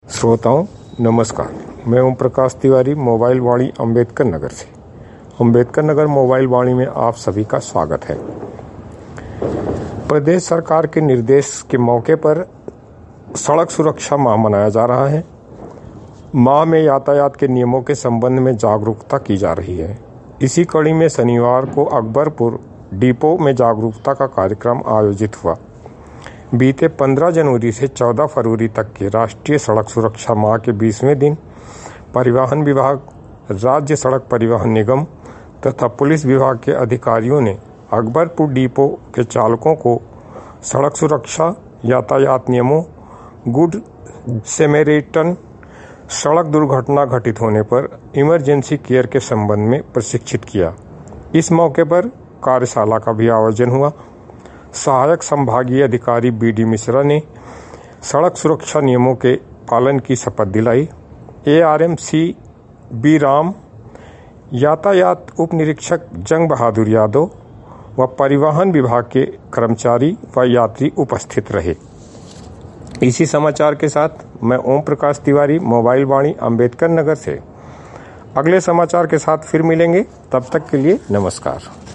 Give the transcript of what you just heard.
श्रोताओं नमस्कार। मैं ओम प्रकाश तिवारी मोबाइल वाणी अम्बेडकर नगर से। अम्बेडकर नगर मोबाइल वाणी में आप सभी का स्वागत है। प्रदेश सरकार के निर्देश के मौके पर सड़क सुरक्षा माह मनाया जा रहा है। माह में यातायात के नियमों के संबंध में जागरूकता की जा रही है। इसी कड़ी में शनिवार को अकबरपुर डिपो में जागरूकता का कार्यक्रम आयोजित हुआ। बीते 15 जनवरी से 14 फरवरी तक के राष्ट्रीय सड़क सुरक्षा माह के 20वें दिन परिवहन विभाग, राज्य सड़क परिवहन निगम तथा पुलिस विभाग के अधिकारियों ने अकबरपुर डिपो के चालकों को सड़क सुरक्षा, यातायात नियमों, गुड सैमरिटन, सड़क दुर्घटना घटित होने पर इमरजेंसी केयर के संबंध में प्रशिक्षित किया। इस मौके पर कार्यशाला का भी आयोजन हुआ। सहायक संभागीय अधिकारी बी.डी. मिश्रा ने सड़क सुरक्षा नियमों के पालन की शपथ दिलाई। ARM बी राम, यातायात उप निरीक्षक जंग बहादुर यादव व परिवहन विभाग के कर्मचारी व यात्री उपस्थित रहे। इसी समाचार के साथ मैं ओम प्रकाश तिवारी मोबाइल वाणी अम्बेडकर नगर से। अगले समाचार के साथ फिर मिलेंगे, तब तक के लिए नमस्कार।